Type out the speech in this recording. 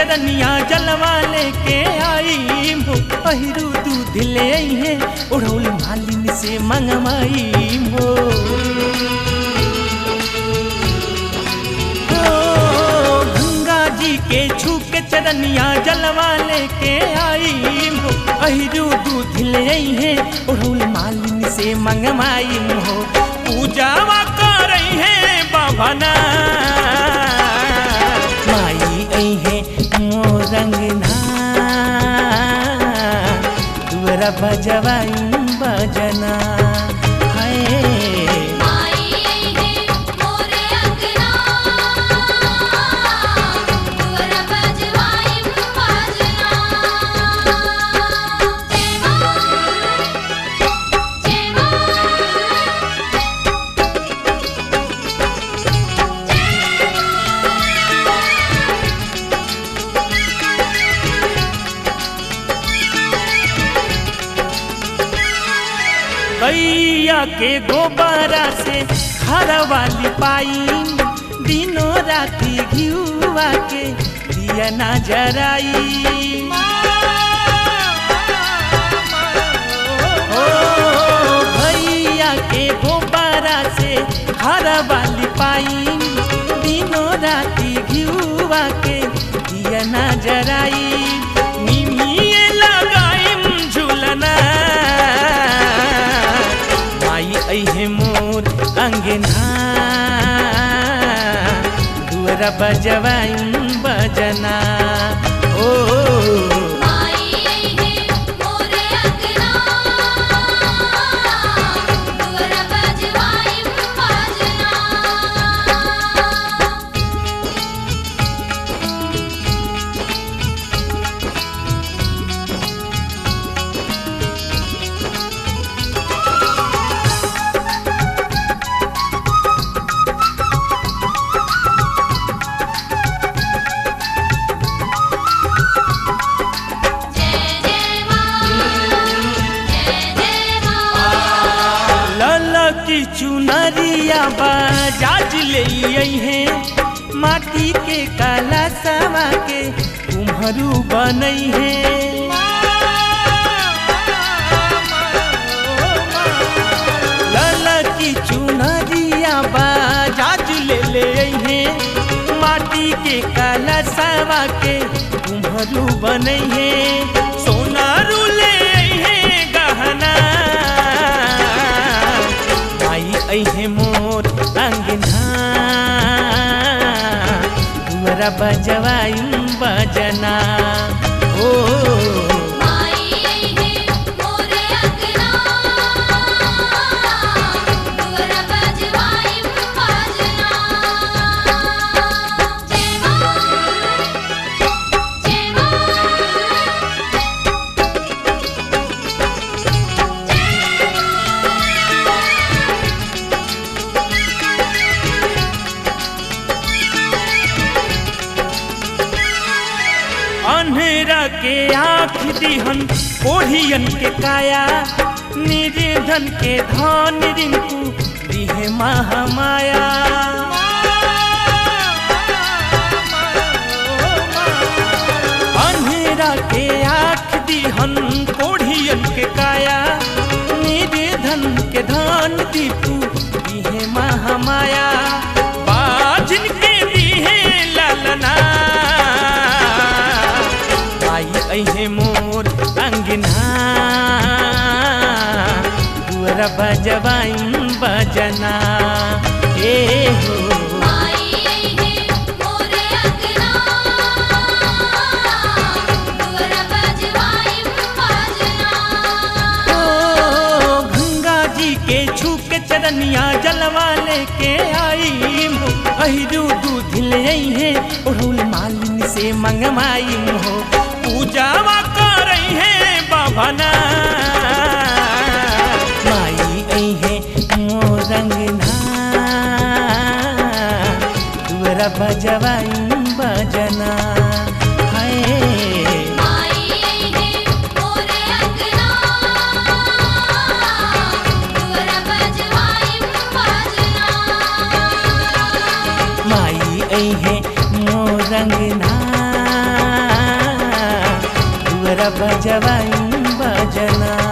चरनिया जलवा लेके आई हो अहिरू दूध ले आई है ओढ़ौल मालिन से मंगवाई हो गंगा जी के छू के चरनिया जलवा लेके आई हो अहिरू दूध ले आई है ओढ़ौल मालिन से मंगवाई हो पूजावा कर रही है बाबना माई आई है मोरंगना दुअरा बजवाई बजना गैया के गोबरा से घर वाली पाई दिनों राती घिउआ के दिया ना जराई ओ गैया के गोबरा से घर वाली पाई दिनों राती घिउआ के दिया ना जराई निमिये लगाई झूलना है मोर अंगना दुअरा बजवाई बजना ओ की चुनरिया बाजाज ले आई है माटी के काला सवा के कुम्हरू बनई है लाला की चुनरिया बाजाज ले आई है माटी के काला सवा के कुम्हरू बनई है सोनारू ले आई है गहना है मोर अंगना दुअरा बजवाई बजना ओ अन्हेरा के आँख दिहन ओढ़ियन के काया निर्धन के धन रिंकू दिहे महामाया अन्हेरा के आँख दिहन ओढ़ियन के काया निर्धन के धन दीपू दिहे महामाया बाजिन के दिहे लालना है मोर अंगना दुअरा बजवाई बजना ए हो गंगा जी के छू के चरनिया जलवा लेके आई हो अहिरू दूध ले आई है ओढ़ौल मालिन से मंगवाई हो पूजावा कर रही है बाबना माई आई है मोरंगना दुअरा बजवाई बजना माई आई है मोरंगना रउआ बजवाई बजना।